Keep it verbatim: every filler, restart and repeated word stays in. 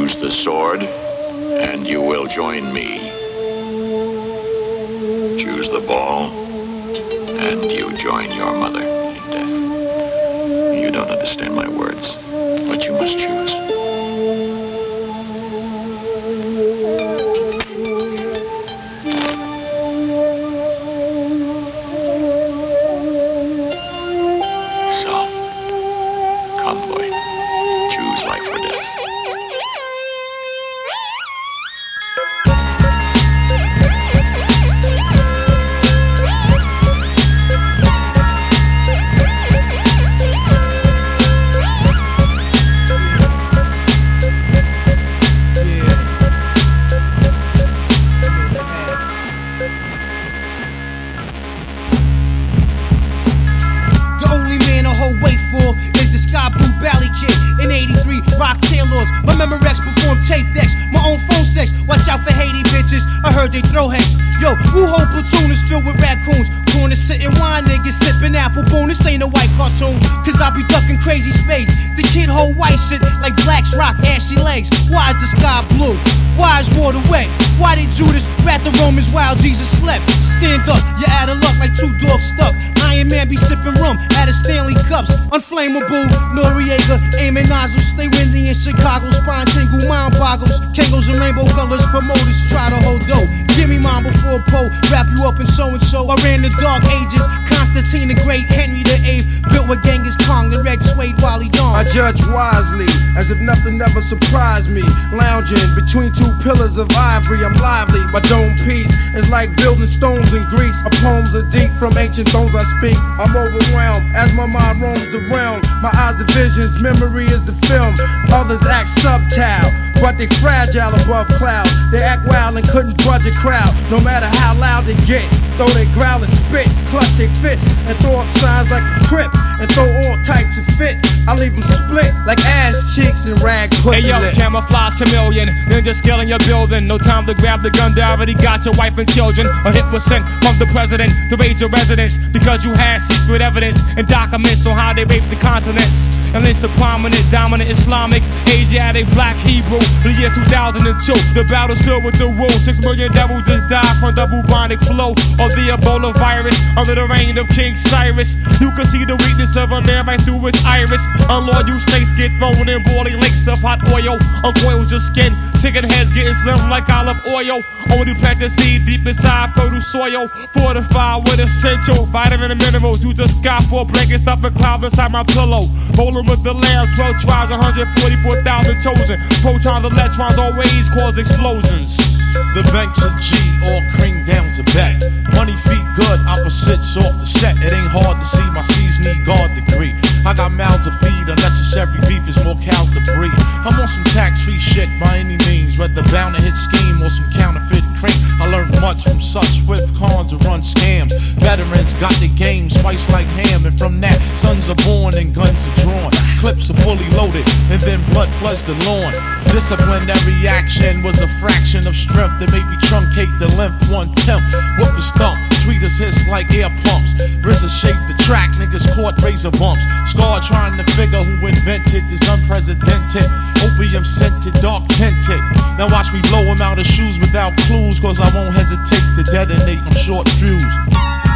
Choose the sword, and you will join me. Choose the ball, and you join your mother in death. You don't understand my words, but you must choose. Crazy space, the kid hold white shit like blacks rock ashy legs. Why is the sky blue? Why is water wet? Why did Judas rat the Romans while Jesus slept? Stand up, you're out of luck like two dogs stuck. Iron Man be sipping rum out of Stanley cups. Unflammable, Noriega, aiming nozzles. Stay windy in Chicago, spine tingle, mind boggles. Kangos and rainbow colors, promoters try to hold dough. Give me mine before Poe, wrap you up in so and so. I ran the dark ages, Constantine the Great, Henry the Eighth, built with Genghis Khan, the red suede Wally Dawn. I judge wisely, as if nothing ever surprised me. Lounging between two pillars of ivory, I'm lively. My dome piece is like building stones in Greece. My poems are deep from ancient thrones I speak. I'm overwhelmed as my mind roams the realm. My eyes the visions, memory is the film. Others act subtile, but they fragile above cloud. They act wild and couldn't budge a crowd, no matter how loud they get. Though they growl and spit, clutch their fists and throw up signs like a crip and throw all types of fit. I leave them split like ass cheeks and rag pussy. Hey yo, lit. camouflage chameleon, ninja skill in your building. No time to grab the gun, they already got your wife and children. A hit was sent from the president to raid your residence because you had secret evidence and documents on how they raped the continents. And list the prominent, dominant Islamic, Asiatic, black, Hebrew. The year two thousand two, the battle's filled with the rules. Six million devils just died from the bubonic flow of the Ebola virus under the reign of King Cyrus. You can see the weakness of a man right through his iris. Unloyal snakes get thrown in boiling lakes of hot oil. Uncoils your skin, chicken heads getting slim like olive oil. Only plant the seed deep inside fertile soil, fortified with essential vitamin and minerals. You just got four blankets stuffed and cloud inside my pillow. Rolling with the lamb, twelve tribes, one hundred forty-four thousand chosen. Protons, electrons always cause explosions. The banks of G, all cream down's a bet. Money feet good, opposites off the set. It ain't hard to see my C's need guard degree. I got mouths to feed, unnecessary beef is more cows to breed. I'm on some tax-free shit by any means, whether bound to hit scheme or some counterfeit cream. I learned much from such swift cons to run scams. Veterans got the game spiced like ham, and from that, sons are born and guns are drawn. Clips are fully loaded, and then blood floods the lawn. Disciplinary action was a fraction of strength that made me truncate the length one tenth. Whoop the stump, tweeters hiss like air pumps. R Z A shaped the track, niggas caught razor bumps. Scar trying to figure who invented this unprecedented opium scented, dark tinted. Now watch me blow him out of shoes without clues, cause I won't hesitate to detonate, I'm short fused.